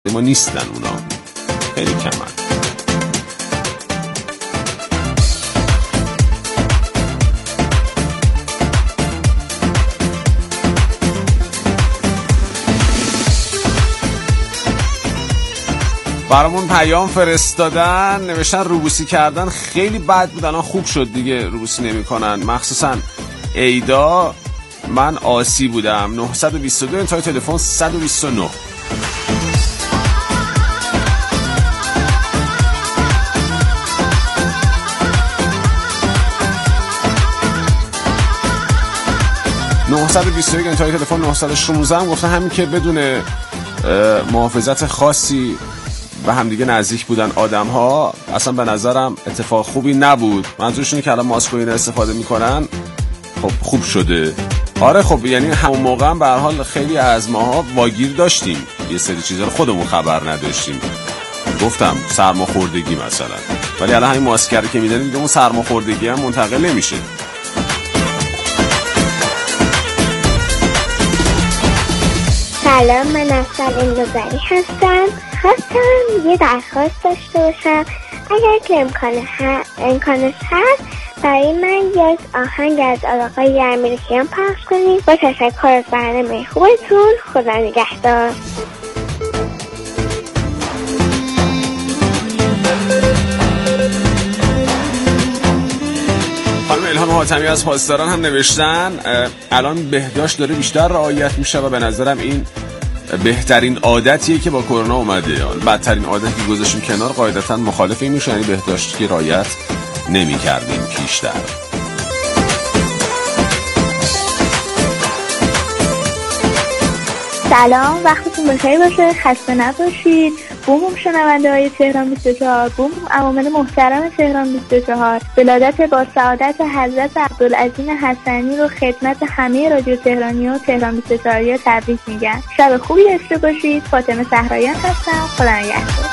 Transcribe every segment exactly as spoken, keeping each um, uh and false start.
ما نیستن اونا، خیلی کمن. برامون پیام فرستادن، نوشتن روبوسی کردن خیلی بد بود، الان خوب شد دیگه، روبوسی نمی کنن. مخصوصا ایدا، من آسی بودم. نه دو دو انتهای تلفن صد و بیست و نه. نه دو یک انتهای تلفن نه یک شش هم گفتن همین که بدون محافظت خاصی به هم دیگه نزدیک بودن آدم ها، اصلا به نظرم اتفاق خوبی نبود. منظورشونه که الان ماسک و اینا استفاده میکنن، خب خوب شده. آره خب یعنی همون موقع هم به هر حال خیلی از ماها واگیر داشتیم، یه سری چیزا رو خودمون خبر نداشتیم. گفتم سرماخوردگی مثلا، ولی الان همین ماسک رو که میدن دیگه اون سرماخوردگی هم منتقل نمیشه. سلام، من افضل انگذری هستم. خواستم یه درخواست داشته باشم، اگر که امکان ها... امکانش هست برای من یک آهنگ از آقای امیرکیان پخش کنید. با تشکر از برنامه خوبتون. خدا نگهدار. خانم الهام حاتمی از پاسداران هم نوشتن الان بهداشت داره بیشتر رعایت میشه و به نظرم این بهترین عادتیه که با کرونا اومده. بدترین عادتی که گذاشتیم کنار، قاعدتا مخالف این میشه، یعنی بهداشت که رعایت نمی کردیم پیشتر. سلام، وقتتون بخیر باشه، خسته نباشید. بوم شنونده های تهران بیست و چهار، بوم عوامل محترم تهران بیست و چهار، ولادت با سعادت حضرت عبدالعظیم حسنی رو خدمت همه رادیو تهرانی و تهران بیست و چهار تبریک میگم. شب خوبی داشته باشید. فاطمه صحراییان هستم. خدا نگهدار.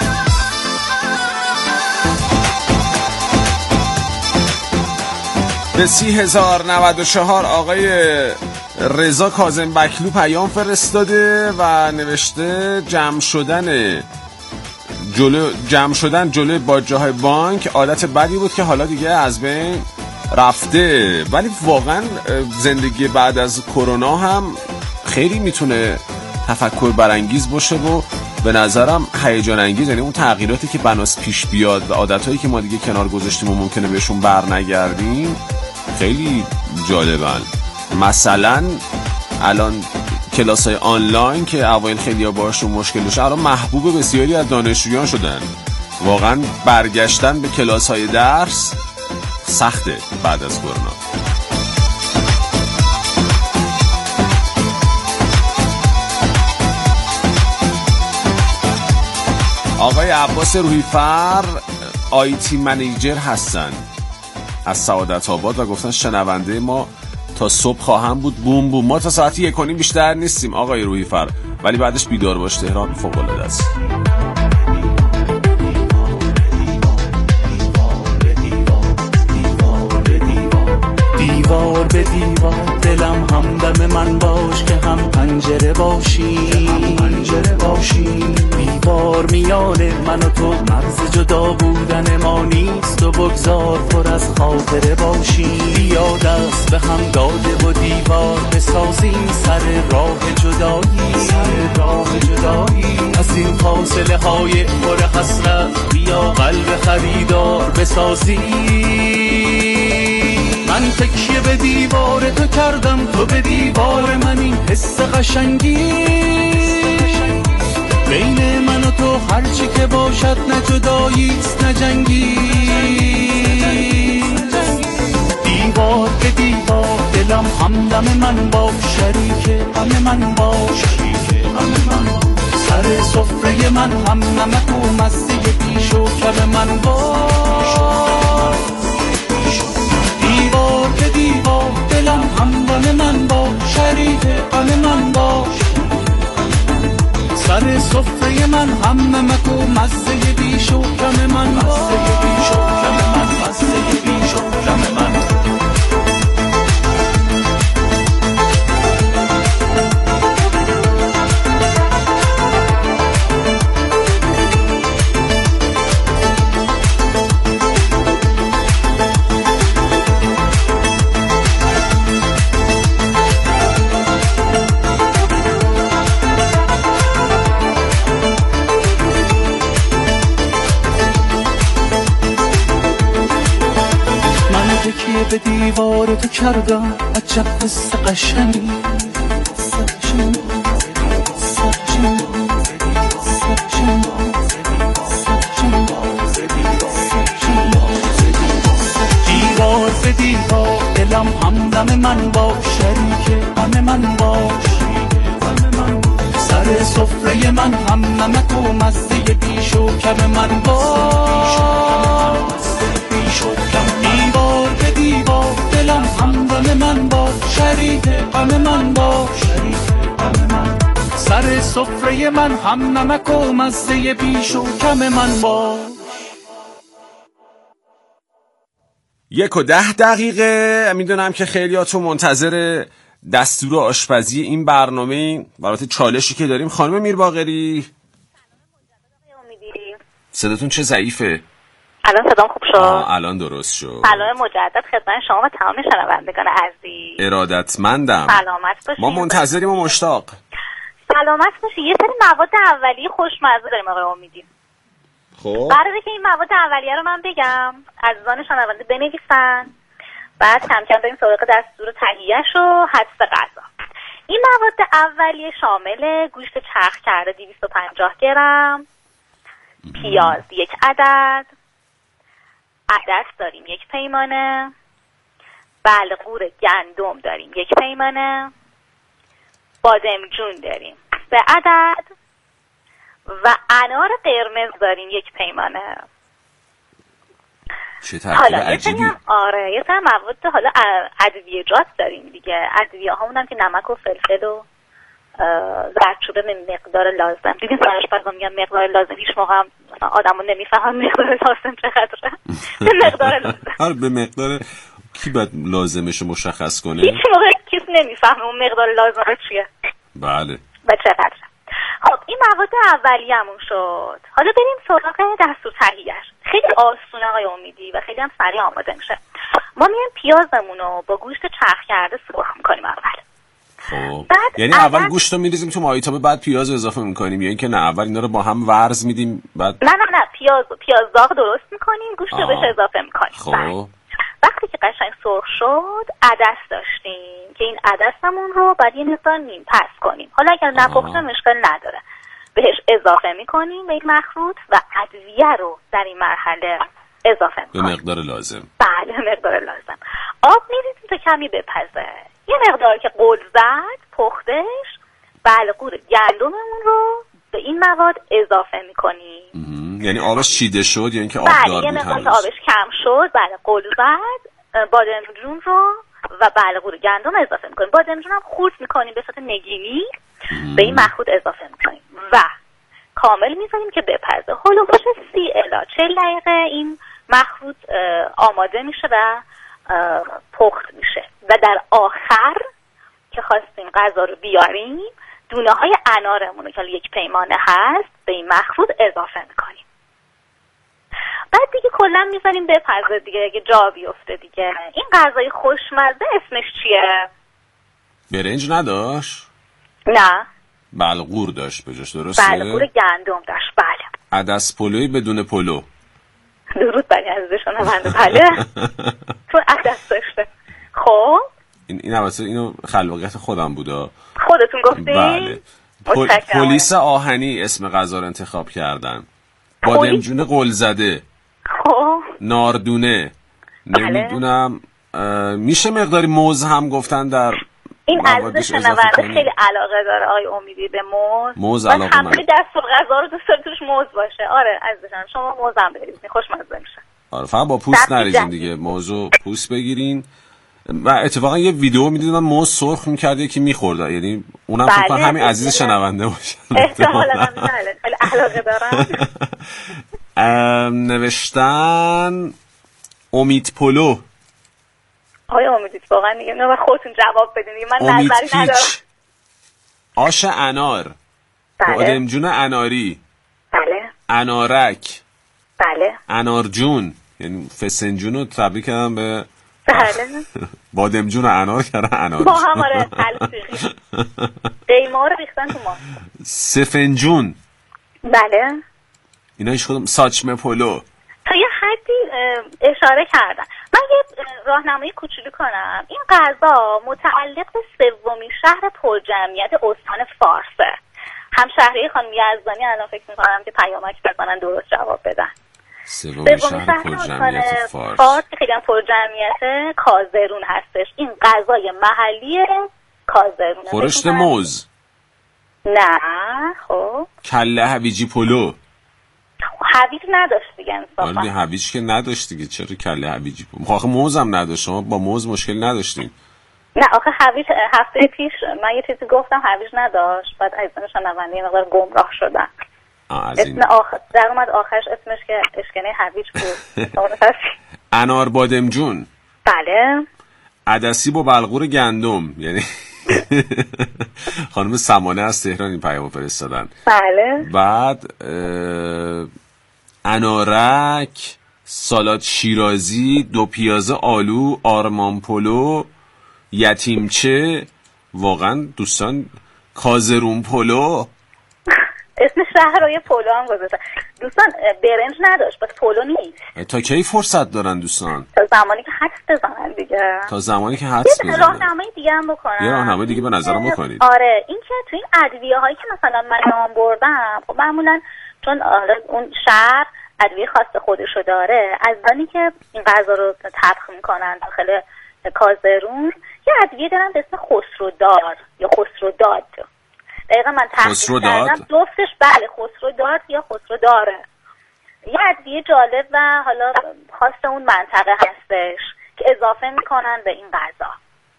به سی هزار نود و چهار آقای رضا کاظم بکلو پیام فرستاده و نوشته جمع شدن جلو جمع شدن جلوی باجه‌های بانک عادت بدی بود که حالا دیگه از بین رفته. ولی واقعا زندگی بعد از کرونا هم خیلی میتونه تفکر برانگیز باشه و به نظرم هیجان انگیز، یعنی اون تغییراتی که بناس پیش بیاد و عادتایی که ما دیگه کنار گذاشتیم و ممکنه بهشون بر نگردیم خیلی جالبن. مثلا الان کلاس‌های آنلاین که اوایل خیلی ها باشون مشکل داشتن، الان محبوب بسیاری از دانشجویان شدن. واقعا برگشتن به کلاس‌های درس سخته بعد از کرونا. آقای عباس روحیفر آیتی منیجر هستن از سعادت آباد و گفتن شنونده ما تا صبح خواهم بود. بوم بوم. ما تا ساعتی یک و نیم بیشتر نیستیم آقای روحیفر، ولی بعدش بیدار باش، تهران فوق العاده است. دیوار به دیوار دلم همدم من باش که هم پنجره باشی، هم پنجره باشی. دیوار میانه من و تو، مرز جدا بودن ما نیست و بگذار پر از خاطره باشی. بیا دست به هم داده و دیوار بسازیم سر راه جدایی، سر راه جدایی. از این فاصله های پر حسرت بیا قلب خریدار بسازیم. من تکیه به دیوار تو کردم، تو به دیوار من، این حس قشنگی بین من و تو هرچی که باشد، نه جداییست نه جنگی. دیوار به دیوار دلم همدم من باش، شریک غم من باش، شریک غم من. سر سفره من هم نمک و مزه پیش و کم من باش. دیوار به دیوار دلم همدم من باش، شریک غم من باش. سر سفره من هم نمک و مزه بیش و کم من باش، مزه بیش و کم من، مزه بیش و کم من. به دیوار تو کردم عجب قصه قشنگی دیوار به دیوار دلم همدم من باش شریک غم من باش سر سفره من هم نمک و مزه بیش و کم من باش دیوار به دیوار دلم همدم من باش شریک غم من باش سر سفره من هم نمک و مزه بیش و کم من باش. یک و ده دقیقه. میدونم که خیلیاتون منتظر دستور آشپزی این برنامه برات چالشی که داریم. خانم میرباقری صداتون چه ضعیفه. الان صدام خوب شد؟ الان درست شد. سلام مجدد خدمت شما و تمام شنوندگان عزیز. ارادتمندم. سلامت باشید. ما منتظریم و مشتاق. سلامت باشید. یه سری مواد اولیه خوشمزه داریم آقای امیدی. خب قراره که این مواد اولیه رو من بگم، عزیزان شنونده بنویسن، بعد کم کم بریم سراغ دستور تهیه‌اش و حدس غذا. این مواد اولیه شامل گوشت چرخ کرده دویست و پنجاه گرم، پیاز یک عدد، عدس داریم یک پیمانه، بلغور گندم داریم یک پیمانه، بادمجون داریم سه عدد و انار قرمز داریم یک پیمانه. چه ترکیب عجیبی. آره یه سر مواد حالا ادویه‌جات داریم دیگه. ادویه هامون هم که نمک و فلفل و زردچوبه به مقدار لازم. دیدین سرش پس میگم مقدار لازم، هیچ موقع هم آدمو نمیفهم مقدار لازم چقدره. به مقدار لازم. هر به مقدار کی باید لازمش مشخص کنه؟ هیچ موقع کس نمیفهمه اون مقدار لازم چیه. بله. و چقدره. خب این مواد اولیه‌مون شد. حالا بریم سراغ دستور تهیه‌اش. خیلی آسونه آقای امیدی و خیلی هم سریع آماده میشه. ما میایم پیازمون رو با گوشت چرخ کرده سرخ می‌کنیم اول. خب یعنی اول گوشت رو می‌ریزیم تو مایتابه بعد پیاز رو اضافه می‌کنیم یا اینکه نه اول اینا رو با هم ورز میدیم بعد نه نه نه پیاز پیاز داغ درست می‌کنیم، گوشت رو بهش اضافه می‌کنیم. خب وقتی که قشنگ سرخ شد عدس داشتیم که این عدسمون رو بعد یه مقدار نیم پس کنیم. حالا اگر نپخته مشکل نداره، بهش اضافه میکنیم به این مخلوط و ادویه رو در این مرحله اضافه میکنیم به مقدار لازم. بله به مقدار لازم. آب میریزیم تا کمی بپزه. یه مقدار که قل زد پختش بلغور گندممون رو به این مواد اضافه میکنیم. یعنی آبش چیده شد یا اینکه آب بله دار یه بود؟ مقدار که آبش کم شد بله قل زد بادمجون رو و بلغور گندم اضافه میکنیم. بادمجون هم خورد میکنیم به صورت نگینی به این مخلوط اضافه میکنیم و کامل میذاریم که بپزه. هولوش سی الی چهل دقیقه این مخلوط آماده میشه و پخت میشه و در آخر که خواستیم غذا رو بیاریم دونه های انارمون که یک پیمانه هست به این مخلوط اضافه میکنیم. بعد دیگه کلا میذاریم بپزه دیگه اگه جا بیفته دیگه. این غذای خوشمزه اسمش چیه؟ برنج نداشت؟ نه بلغور داشت بجاش درسته؟ بلغور گندم داشت بله. عدس پلوی بدون پلو. درود بر عزیزشون من بله. تو عدس داشته. خب این این البته اینو خلاقیت خودم بودا. خودتون گفتین؟ بله. پل... پلیس آهنی اسم غذا رو انتخاب کردن. بادمجون قل زده. خب ناردونه. نمیدونم میشه مقداری موز هم گفتن در این عزیز شنونده خیلی علاقه داره آقای امیدی به موز. موز علاقه من. خیلی دستور غذا رو دوست دارم توش موز باشه. آره عزیزم شما موز هم بریزین خوشمزه میشه. آره فقط با پوست نریزین دیگه، موزو پوست بگیرین. و اتفاقا یه ویدیو میدیدم موز سرخ می‌کرد یکی می‌خورد، یعنی اونم فکر کنم همین عزیز شنونده باشه. احتمالاً خیلی علاقه دارم. نوشتن امید پلو. آیا امیدید واقعا دیگه نه خودتون جواب بدین من نظری ندارم. آش انار. بله. بادمجون اناری. بله. انارک. بله. انارجون، یعنی فسنجون رو تبریک کردم به بله. بادمجون و انار کردن انار. با هم آره تلفیقی. قیمه ها رو ریختن تو ما. سفنجون. بله. اینا هیچ کدوم. ساچمه پلو. تا یه حدی اشاره کردن. من یه راهنمایی کوچولو کنم. این غذا متعلق به سومین شهر پرجمعیت استان فارسه. هم شهری خانم یزدانی الان فکر می‌کنم که پیامک بزنن درست جواب بدن. سومین شهر پرجمعیت فارس. فارس خیلی هم پرجمعیت کازرون هستش. این غذای محلی کازرون. خورشت موز. نه خب کله هویجی پلو. هویج نداشت دیگه انصافا. آره هویج که نداشت دیگه، چرا کله هویجی پلو؟ آخه موز هم نداشت. شما با موز مشکل نداشتین؟ نه آخه هویج هفته پیش من یه چیزی گفتم هویج نداشت، بعد عزیزان شنونده یه مقدار گمراه شدن. اسم آخر در اومد آخرش اسمش که اشکنه هویج بود. انار بادمجون. بله. عدسی با بلغور گندم، یعنی خانم سمانه از تهران این پیامو فرستادن. بله. بعد انارک، سالاد شیرازی، دو پیازه آلو، آرمان پلو، یتیمچه، واقعا دوستان کازرون پلو. اسم شهرهای پلو هم گذاشته. دوستان برنج نداشت، بس پلو نیست. تا کی فرصت دارن دوستان؟ تا زمانی که حدس بزنن دیگه. تا زمانی که حدس بزنن. یه راهنمایی دیگه هم بکنن. یه راهنمایی دیگه به نظرم بکنید. آره این که تو این ادویه هایی که مثلا من نام بردم، خب معمولا چون اون شهر ادویه خاص خودشو داره، از زمانی که این غذا رو طبخ میکنن داخل کازرون، یه ادویه دارن به اسم خسرودار یا خسروداد. دقیقا من تحقیق کردم جفتش بله خسروداد یا خسروداره. یه ادویه جالب و حالا خاص اون منطقه هستش که اضافه میکنن به این غذا.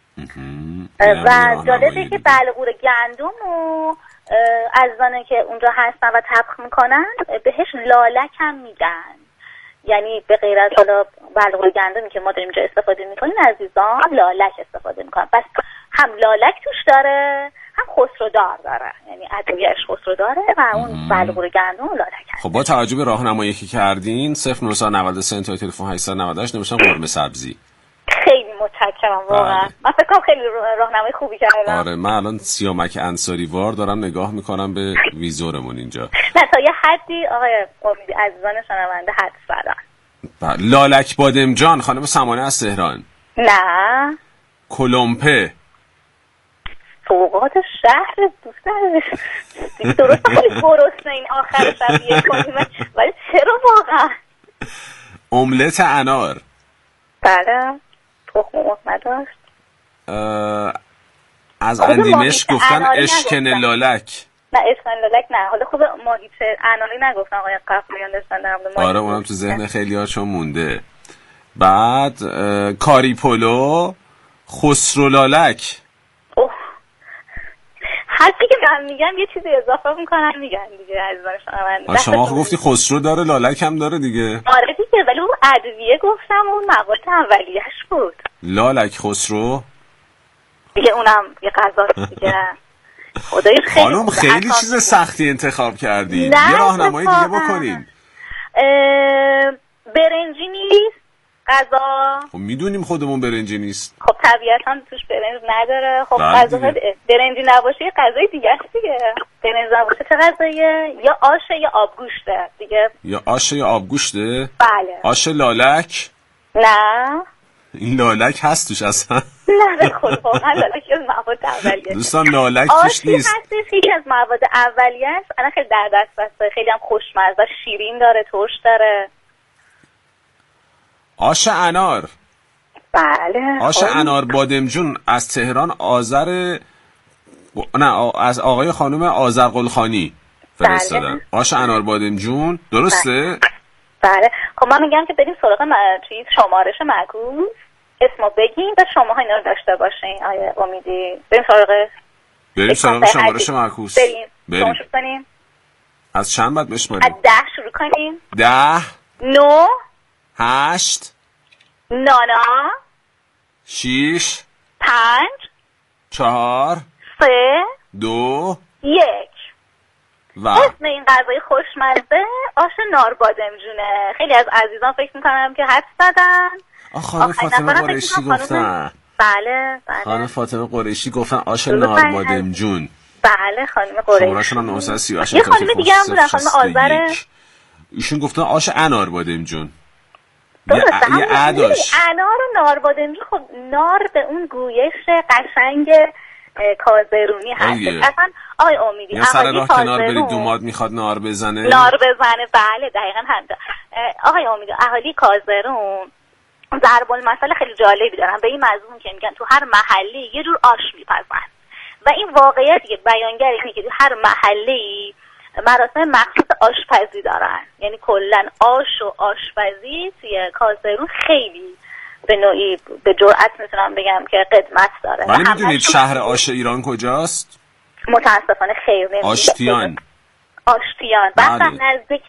و جالبه که بلغور گندم و عزیزانه که اونجا هستن و طبخ میکنن بهش لالک هم میگن. یعنی به غیر از حالا بلغور گندمی که ما داریم اینجا استفاده میکنیم، عزیزان لالک استفاده میکنن. پس هم لالک توش داره هم خسرودار داره، یعنی ادویه‌اش خسروداره و اون بلغور گندم لالک هست. خب با توجه به راهنمایی که کردین صفر نه نه سه تا تلفن هشت نه هشت نوشتم قرمه سبزی. خیلی متشکرم واقعا. من فکر کنم خیلی راهنمایی خوبی کردم. آره من الان سیامک انصاری وار دارم نگاه میکنم به ویزورمون اینجا. نه تا یه حدی آقای امیدی عزیزان شنونده حد زدن. لالک بادمجان خانم سمانه از تهران. نه. کلمپه. فوقات شهر دوستان دیگه درست خیلی گرسنه این آخر شب یه کنیم، ولی چرا واقعا؟ املت انار. بله تخم مرغ نداشت. از اندیمش گفتن اشکن لالک. نه اشکن لالک نه. حالا خوب ماهیچه اناری نگفتن آقای قفلیان داشتن در مورد. آره اونم تو ذهن خیلی ها چون مونده. بعد کاری پلو، خسرو لالک. اوه حتی که من میگم یه چیزی اضافه میکنن میگن دیگه عزیزان شما. شما خب گفتی خسرو داره لالک هم داره دیگه. آره دیگه ولی اون ادویه گفتم اون مواد اولیه‌اش بود. لالک خسرو دیگه اونم یه غذا دیگه. خدایش خیلی خانم خیلی چیز سختی انتخاب کردید. یه راهنمایی دیگه بکنین. برنجی نیست غذا. خب میدونیم خودمون برنجی نیست. خب طبیعتا توش برنج نداره. خب غذا برنجی نباشه یه غذای دیگه است دیگه. برنج نباشه چه غذاییه؟ یا آشه یا آبگوشته دیگه. یا آشه یا آبگوشته؟ بله. آش لالک؟ نه. این لالک هست توش اصلا؟ نه به خود واقعا لالک از مواد اولیه. دوستان لالک توش نیست. آشی هستش یکی از مواد اولیه است. الان خیلی در دست بسته، خیلی هم خوشمزه، شیرین داره، ترش داره. آش انار. بله. آش انار بادمجون از تهران آذر نه از آقای خانم آذرقلخانی فرستادن. بله. آش انار بادمجون درسته؟ بله. بله. خب من میگم که بریم سراغ چیز شمارش معکوس، اسمو بگیم و شماها اینا رو داشته باشین. آیه امیدی بریم سراغ بریم سراغ شمارش معکوس. بریم. بریم. شروع کنیم. از چند بعد بشماریم؟ از ده شروع کنیم. ده. نو. هشت. نانا. شیش. پنج. چهار. سه. دو. یک. و اسم این غذای خوشمزه آش نار بادمجونه. خیلی از عزیزان فکر میکنم که حدس زدن. خانم فاطمه قریشی گفتن. بله بله. خانم فاطمه قریشی گفتن آش نار بادمجون. بله خانم قریشی. شماره‌شون هم نه سه هشت. یه خانم دیگه هم بودن خانم آذر. ایشون گفتن آش انار بادمجون. یه عداش انار و نار بادمجون. خب نار به اون گویش قشنگ کازرونی هست. اصلا آقای امیدی یا سر راه کنار برید دوماد میخواد نار بزنه نار بزنه بله دقیقا همینطور. آقای امیدی اهالی کازرون ضرب المثل خیلی جالبی دارن به این مضمون که میگن تو هر محله یه جور آش میپزن و این واقعیت که بیانگر اینه که تو هر محله‌ای مراسم مخصوص آشپزی دارن، یعنی کلا آش و آشپزی توی کازرون خیلی به نوعی به جرئت میتونم بگم که قدمت داره. ولی میدونید شهر آش ایران کجاست؟ متاسفانه خیر نمیدونم. آشتیان. آشتیان بعد نزدیک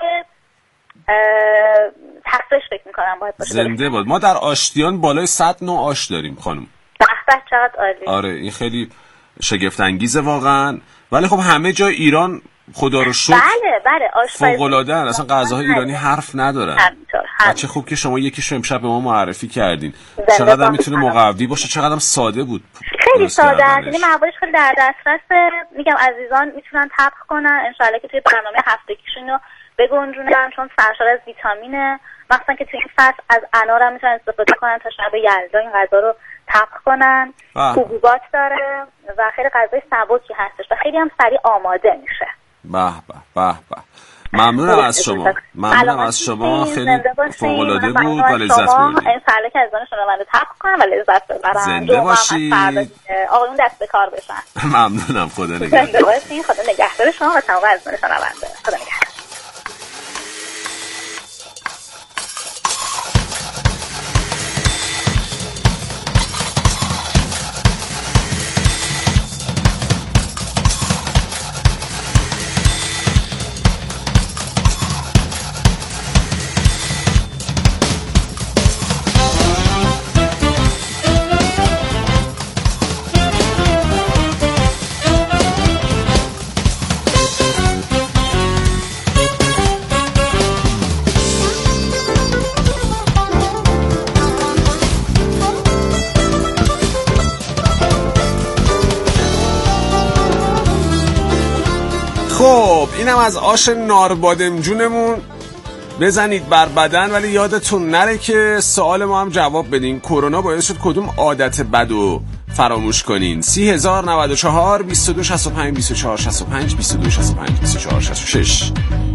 تختش فکر میکنم باید باشه. زنده باد. ما در آشتیان بالای صد نوع آش داریم خانم. به به چقدر عالی. آره این خیلی شگفت انگیزه واقعا. ولی خب همه جای ایران خدا رو شکر بله بله آشپزی فوق‌العاده ان. اصلا غذاهای ایرانی حرف ندارن. همینطور. چه خوب که شما یکیشو امشب به ما معرفی کردین. چقدر میتونه مقوی باشه، چقدر ساده بود. خیلی ساده است. یعنی موادش خیلی در دسترس. میگم عزیزان میتونن طبخ کنن ان شاءالله که توی برنامه هفتگیشون رو بگنجونن چون سرشار از ویتامینه. مثلا که توی این فصل از انار هم میتونن استفاده کنن تا شب یلدا این غذا رو طبخ کنن. حبوبات داره و خیلی غذای سبکی هستش و خیلی هم سریع آماده میشه. به به به به. ممنونم از شما. ممنونم از شما. خیلی فوق‌العاده بود و لذت بردیم. این ساله که از دانش شنونده طبخ کنم و لذت ببرم. زنده باشید. آقایون دست به کار بشن. ممنونم. خدا نگهدار. زنده باشید. خدا نگهدار شما و تمام از دانش شنونده. خدا نگهدار. خب اینم از آش ناربادمجونمون. بزنید بر بدن ولی یادتون نره که سوال ما هم جواب بدین. کرونا باعث شد کدوم عادت بدو فراموش کنین؟ سی هزار نود و چهار بیست و دو شصت و پنج بیست و چهار شصت و پنج بیست و دو شصت و پنج بیست و چهار شصت و شش.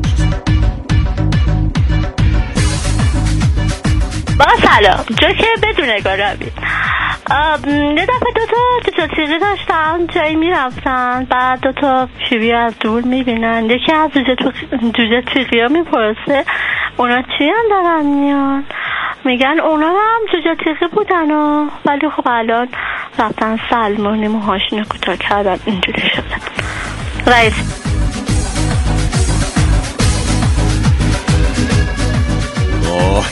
با سلام جوکه بدون نگارمی. یه دفعه دوتا جوجه تیغی داشتم جایی میرفتن بعد دوتا شیوی از دور میبینن یکی از جوجه تیغی ها میپرسه اونا چی هم دارن میان؟ میگن اونا هم جوجه تیغی بودن ها ولی خب الان رفتن سلمونی موهاشونو کوتاه کردن اینجوری شدن. رئیس اوه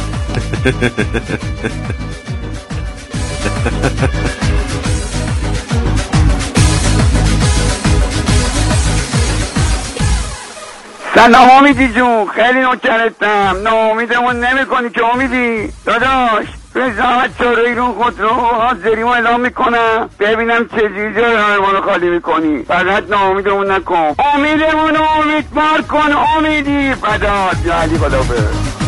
سلام امیدی جون، خیلی نوکرتم. ناامیدمون نمی کنی که امیدی داداش. به زحمت چهاره‌ایرون خود رو حاضری ما اعلام میکنم ببینم چجوری جای هرمانو خالی میکنی. فقط ناامیدمون نکن، امیدمون رو امیدوار کن امیدی. فدات جهلی خدا بر.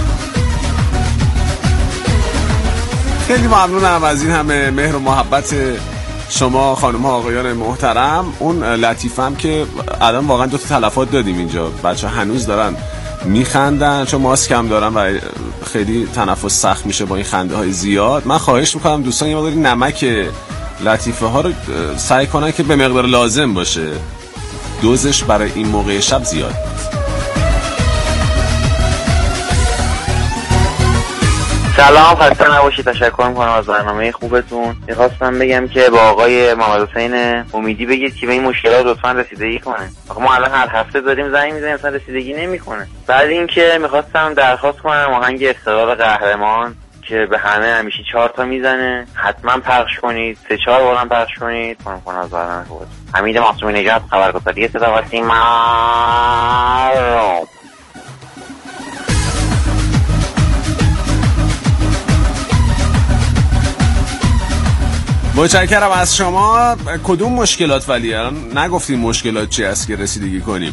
خیلی ممنونم از این همه مهر و محبت شما خانم ها آقایان محترم. اون لطیفه هم که الان واقعا دو تا تلفات دادیم اینجا، بچه هنوز دارن میخندن چون ماسک هم دارن و خیلی تنفس سخت میشه با این خنده های زیاد. من خواهش میکنم دوستان یه مقداری نمک لطیفه ها رو سعی کنن که به مقدار لازم باشه، دوزش برای این موقع شب زیاد. سلام، خسته نباشید. تشکر میکنم از برنامه خوبتون. میخواستم بگم که با آقای محمد حسین امیدی بگید که به این مشکلات لطفا رسیدگی کنه. آخه ما الان هر هفته داریم زنگ میزنیم اصلا رسیدگی نمیکنه. بعد اینکه میخواستم درخواست کنم آهنگ استقلال قهرمان که به همه همیشه چهار تا میزنه حتما پخش کنید، سه چهار بارم پخش کنید. کنم کنم از برنامه خوبتون. حمید معصومی نژاد، خبرگزاری صدا و سیما. متشکرم از شما. کدوم مشکلات؟ ولی الان نگفتیم مشکلات چی است که رسیدگی کنیم.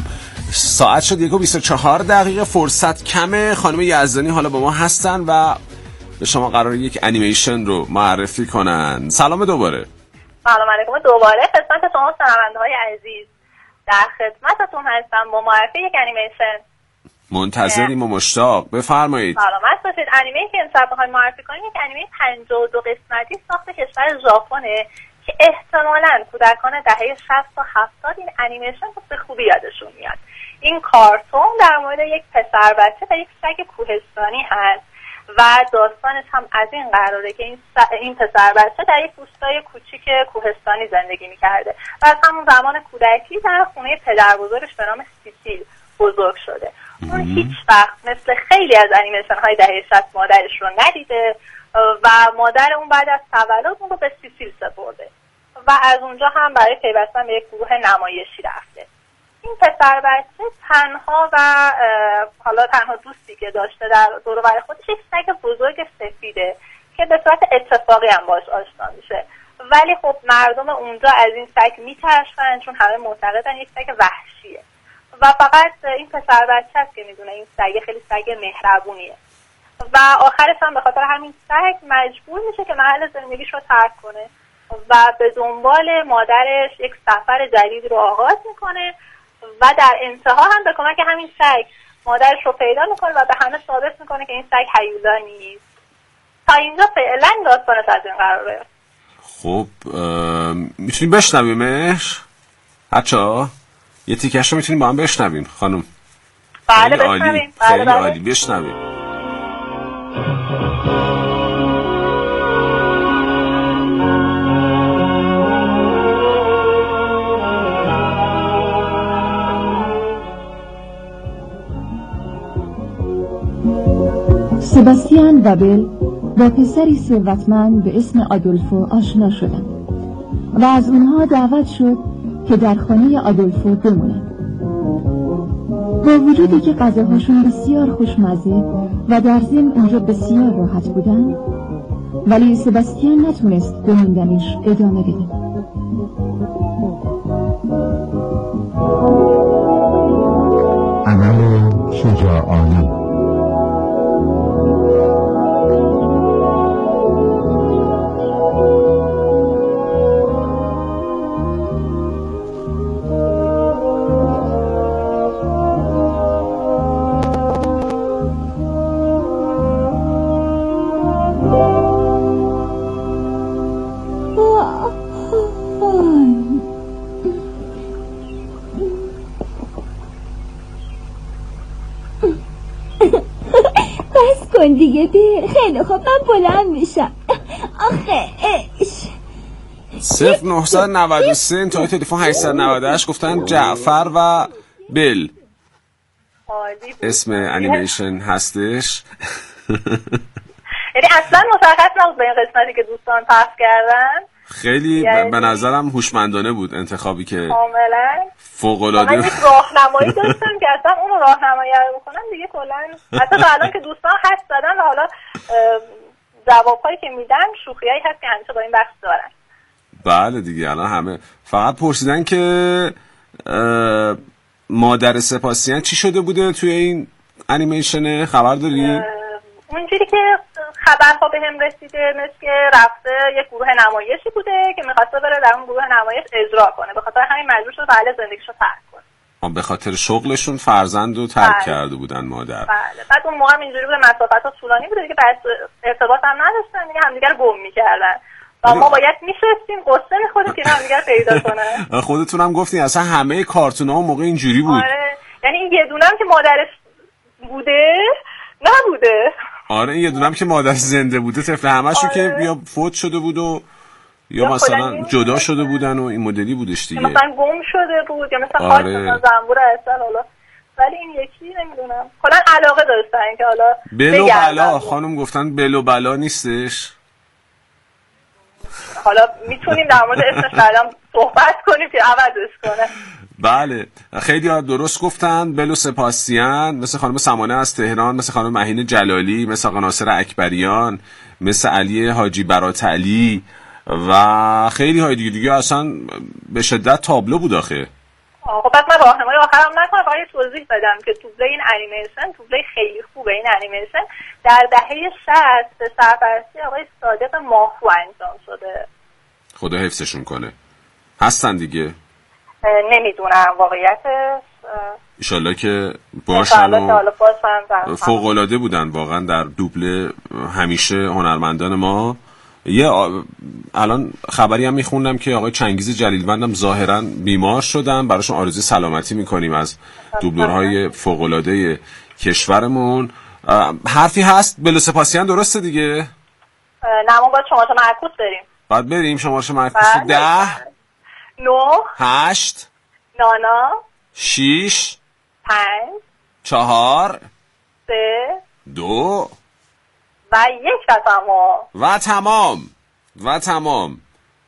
ساعت شد یک و بیست و چهار دقیقه، فرصت کمه. خانم یزدانی حالا با ما هستن و به شما قرار یک انیمیشن رو معرفی کنن. سلام دوباره. سلام علیکم دوباره خدمت شما شنونده های عزیز، در خدمتتون هستم با معرفی یک انیمیشن. منتظریم و مشتاق، بفرمایید. سلامت باشید. انیمه که امشب بخوایم معرفی کنیم یک انیمه پنجاه و دو قسمتی ساخت کشور ژاپنه که احتمالاً کودکان دهه شصت تا هفتاد این انیمیشن رو به خوبی یادشون میاد. این کارتون در مورد یک پسر بچه و یک سگ کوهستانی هست و داستانش هم از این قراره که این, س... این پسر بچه در یک روستای کوچیک کوهستانی زندگی میکرده و از همون زمان کودکی در خونه پدر بزرگش به نام سیسیل بزرگ شده. اون هیچ وقت مثل خیلی از انیمیشن های دهه شصت مادرش رو ندیده و مادر اون بعد از تولد اون رو به سیسیل سپرده و از اونجا هم برای پیوستن به یک گروه نمایشی رفته. این پسر بچه تنها و حالا تنها دوستی که داشته در دور و بر خودش یک سگ بزرگ سفیده که به صورت اتفاقی هم باش آشنا میشه، ولی خب مردم اونجا از این سگ میترسن چون همه معتقدن یک سگ وحشیه و فقط این پسر بچه است که میدونه این سگ خیلی سگ مهربونیه و آخرش هم به خاطر همین سگ مجبور میشه که محل زندگیش رو ترک کنه و به دنبال مادرش یک سفر جدید رو آغاز میکنه و در انتها هم به کمک همین سگ مادرش رو پیدا میکنه و به همه ثابت میکنه که این سگ هیولا نیست. تا اینجا فعلا داستانش از این قراره. خب میتونیم بشنویمش بچه‌ها؟ یه تیکش رو میتونیم با هم بشنویم خانم؟ بله بشنویم. خیلی بله عالی، بشنویم. سباستیان و بل با پسری ثروتمند به اسم آدولفو آشنا شدند و از اونها دعوت شد که در خانه آدولفو بمونند. با وجودی که غذاهاشون بسیار خوشمزه و در ضمن اونجا بسیار راحت بودن، ولی سباستیان نتونست به موندنش ادامه بده. عمل شجاعانه. دیگه بیر. خیلی خوب من بلند میشم. آخه اش صفر نهصد و نود و سه انتهای تلفن هشتصد و نود و هشت گفتن جعفر و بل اسم انیمیشن هستش. یعنی اصلا مشخص نبود به این قسمتی که دوستان پخش کردن. خیلی یعنی به نظرم هوشمندانه بود انتخابی که کاملا فوق‌العاده. من یک راهنمایی داشتم که اصلا اون رو راهنمایی رو بکنم دیگه کلا حتی تا الان که دوستان حس زدن و حالا جوابهایی که میدن شوخیایی هست که همیشه با این بحث دارن. بله دیگه الان همه فقط پرسیدن که مادر سپاسیان چی شده بوده توی این انیمیشن، خبر داری؟ اونجوری که خبرها به هم رسیده مثل که رفته یک گروه نمایشی بوده که میخواسته بره در اون گروه نمایش اجرا کنه، به خاطر همین مجبور شد محل زندگیشو ترک کنه. به خاطر شغلشون فرزند رو ترک بله. کرده بودن مادر. بله. بعد اون موقع اینجوری بوده مسافت‌ها طولانی بوده دیگه، بعد ارتباط هم نداشتن دیگه، همدیگه رو گم می‌کردن. و ما باید میشستیم قصه می‌خوریم که همدیگه پیدا کنن. خودتون هم گفتین اصلا همه کارتون‌ها اون موقع اینجوری بود. آره. یعنی یه دونم که مادرش بوده نبوده. آره این یه دونم که مادر زنده بوده، طفل همشو آره. که یا فوت شده بود و یا, یا مثلا جدا شده بودن و این مدلی بودش دیگه، مثلا گم شده بود یا مثلا آره. خاص زنبور اصلا حالا، ولی این یکی نمیدونم کلا علاقه داشتن که حالا بلو بلا خانم گفتن بلو بلا نیستش. حالا میتونیم در مورد اسمش بعدم صحبت کنیم که عوضش کنه. بله خیلی ها درست گفتن. بلو سپاسیان مثل خانم سمانه از تهران، مثل خانم مهین جلالی، مثل آقا ناصر اکبریان، مثل علی حاجی براتعلی و خیلی های دیگه دیگه اصلا به شدت تابلو بود آخه. خب پس من راهنمای آخرم نکنم، فقط یه توضیح بدم که دوبله این انیمیشن دوبله خیلی خوبه. این انیمیشن در دهه شصت به سرپرستی آقای صادق ماهو انجام شده. خدا حفظشون کنه. هستن دیگه؟ نمیدونم واقعیتش. ایشالله که باشن و فوق‌العاده بودن واقعا در دوبله. همیشه هنرمندان ما. یه آ... الان خبری هم میخوندم که آقای چنگیز جلیلوند هم ظاهرا بیمار شدن، براشون آرزوی سلامتی میکنیم از دوبلورهای فوق‌العاده کشورمون. حرفی هست بلوسپاسیان درسته دیگه؟ نه ما باید شمارش معکوس بریم. باید بریم شمارش معکوس. ده نو هشت نانا شیش پنج چهار سه دو و یک و تمام و تمام و تمام.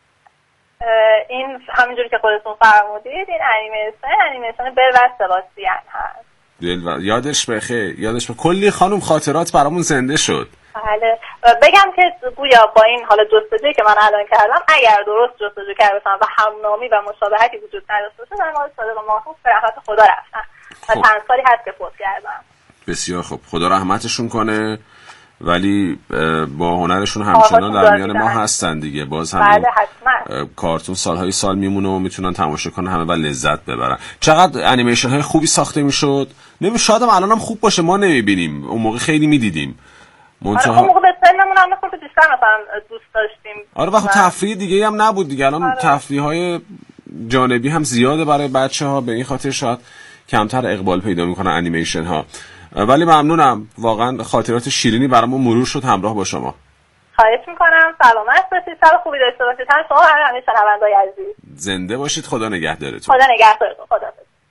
این همینجوری که خودتون فرمودید این انیمیشن انیمیشن بل و سباستیان هست. دل و یادش بخیر، یادش بخیر. کلی خانم خاطرات برامون زنده شد. بله بگم که گویا با این حالا جستجویی که من الان کردم اگر درست جستجو کرده باشم و همنامی و مشابهتی وجود نداشته باشه در مورد صادق ماهو به رحمت خدا رفتن و چند سالی هست که فوت کردم. بسیار خوب، خدا رحمتشون کنه. ولی با هنرشون همچنان در میان ما هستن دیگه. باز هم بله حتما کارتون سالهای سال میمونه و میتونن تماشا کنن همه و لذت ببرن. چقدر انیمیشن های خوبی ساخته میشد. نمی شاید هم الان هم خوب باشه، ما نمیبینیم. اون موقع خیلی میدیدیم. منتها اون موقع به سنمون هم خود بیشتر مثلا دوست داشتیم. آره وقت تفریح دیگه هم نبود دیگه. الان آره. تفریح های جانبی هم زیاده برای بچه‌ها، به این خاطر شاید کمتر اقبال پیدا میکنن انیمیشن ها. ولی ممنونم واقعا، خاطرات شیرینی برامون مرور شد همراه با شما. خواهش میکنم. سلامت باشید، سال خوبی داشته باشید. هم شما هم همه شنونده‌های عزیز. زنده باشید. خدا نگهدارتون. خدا نگهدارتون. خدا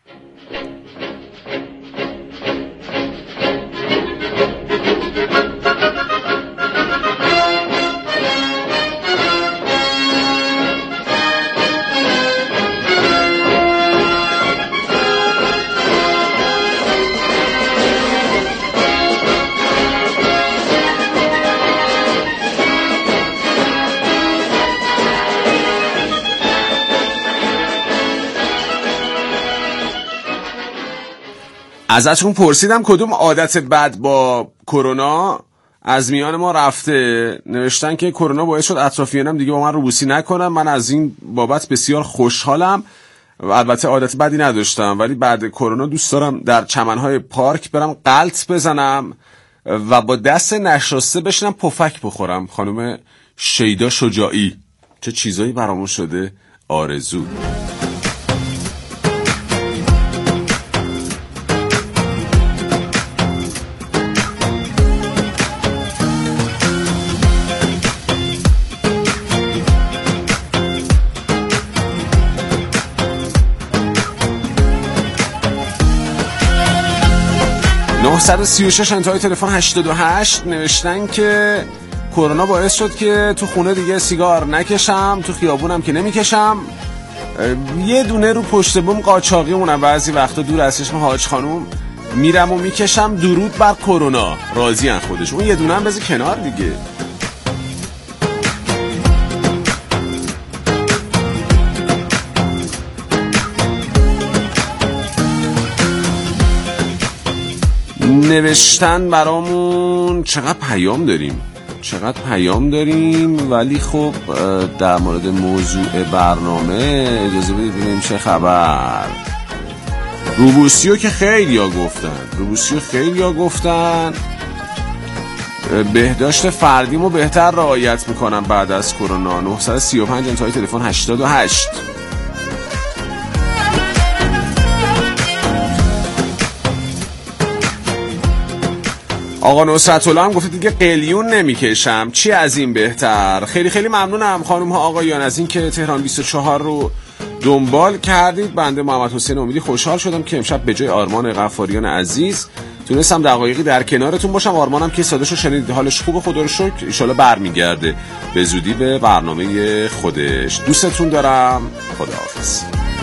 ازتون پرسیدم کدوم عادت بد با کرونا از میان ما رفته. نوشتن که کرونا باعث شد اطرافیانم دیگه با من روبوسی نکنم. من از این بابت بسیار خوشحالم. البته عادت بدی نداشتم ولی بعد کرونا دوست دارم در چمنهای پارک برم غلط بزنم و با دست نشسته بشینم پفک بخورم. خانم شیدا شجاعی. چه چیزایی برامون شده. آرزو. نهصد و سی و شش انتهای تلفن هشتاد و هشت نوشتن که کرونا باعث شد که تو خونه دیگه سیگار نکشم، تو خیابونم که نمیکشم، یه دونه رو پشت بوم قاچاقی مونم بعضی وقتا دور از چشم حاج خانوم میرم و میکشم. درود بر کرونا. راضی ان خودش. اون یه دونه هم بذار کنار دیگه. نوشتن برامون چقدر پیام داریم چقدر پیام داریم ولی خب در مورد موضوع برنامه اجازه بدید ببینیم چه خبر. روبوسیو که خیلی ها گفتن روبوسیو خیلی ها گفتن بهداشت فردیمو بهتر رعایت میکنن بعد از کرونا. نهصد و سی و پنج انتهای تلفن هشتاد و هشت. آقا نصرت‌الله هم گفته دیگه قلیون نمیکشم، چی از این بهتر. خیلی خیلی ممنونم خانم ها آقایان از این که تهران بیست و چهار رو دنبال کردید. بنده محمد حسین امیدی خوشحال شدم که امشب به جای آرمان غفاریان عزیز تونستم دقایقی در کنارتون باشم. آرمانم که صداشو شنیدید حالش خوبه خدا رو شکر، ان شاءالله برمیگرده به زودی به برنامه خودش. دوستتون دارم. خداحافظ.